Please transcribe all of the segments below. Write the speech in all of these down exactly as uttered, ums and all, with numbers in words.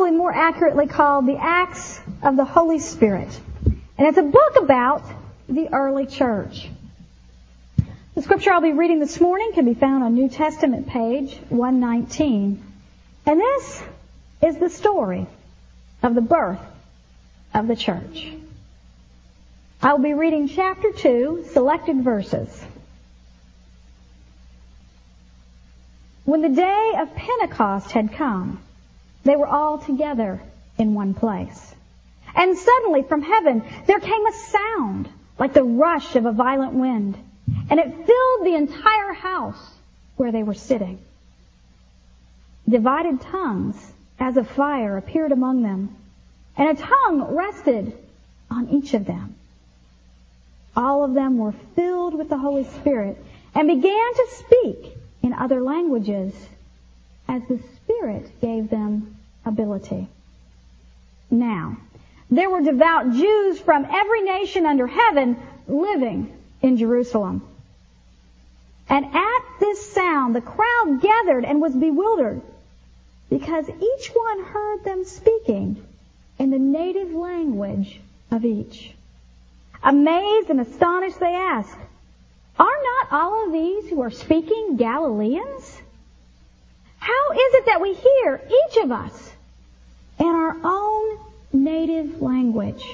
probably more accurately called the Acts of the Holy Spirit. And it's a book about the early church. The scripture I'll be reading this morning can be found on New Testament page one nineteen. And this is the story of the birth of the church. I'll be reading chapter two, selected verses. When the day of Pentecost had come, they were all together in one place. And suddenly from heaven there came a sound like the rush of a violent wind, and it filled the entire house where they were sitting. Divided tongues as of fire appeared among them, and a tongue rested on each of them. All of them were filled with the Holy Spirit and began to speak in other languages as the Spirit gave them ability. Now, there were devout Jews from every nation under heaven living in Jerusalem. And at this sound, the crowd gathered and was bewildered, because each one heard them speaking in the native language of each. Amazed and astonished, they asked, "Are not all of these who are speaking Galileans? How is it that we hear, each of us, in our own native language?"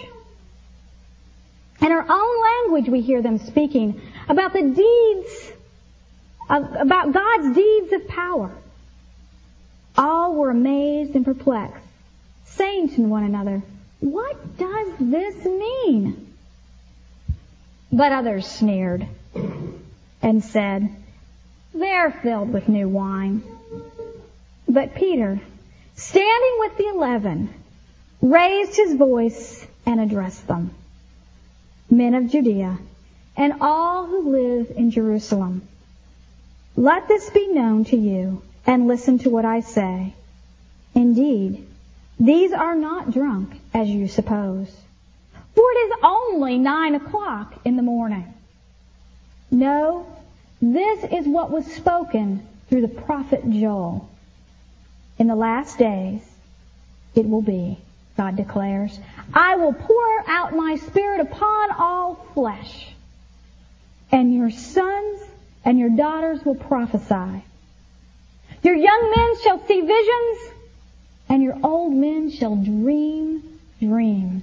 In our own language we hear them speaking about the deeds, of, about God's deeds of power. All were amazed and perplexed, saying to one another, "What does this mean?" But others sneered and said, "They're filled with new wine." But Peter, standing with the eleven, raised his voice and addressed them. "Men of Judea, and all who live in Jerusalem, let this be known to you, and listen to what I say. Indeed, these are not drunk, as you suppose, for it is only nine o'clock in the morning. No, this is what was spoken through the prophet Joel. In the last days, it will be, God declares, I will pour out my Spirit upon all flesh, and your sons and your daughters will prophesy. Your young men shall see visions, and your old men shall dream dreams.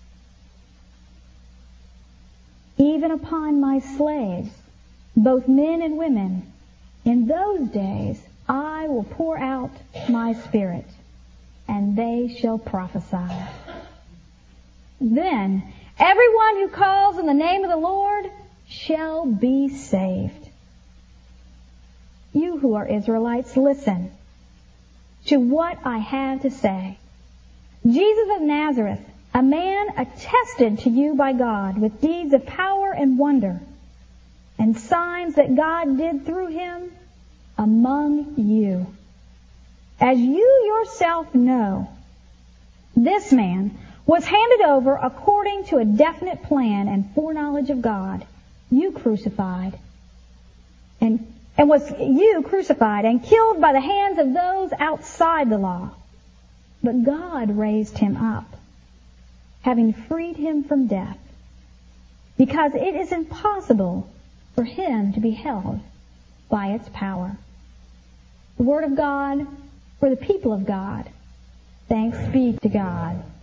Even upon my slaves, both men and women, in those days I will pour out my Spirit, and they shall prophesy. Then everyone who calls on the name of the Lord shall be saved. You who are Israelites, listen to what I have to say. Jesus of Nazareth, a man attested to you by God with deeds of power and wonder, and signs that God did through him among you. As you yourself know, this man was handed over according to a definite plan and foreknowledge of God. You crucified, and, and was you crucified and killed by the hands of those outside the law. But God raised him up, having freed him from death, because it is impossible for him to be held by its power. The Word of God for the people of God. Thanks be to God.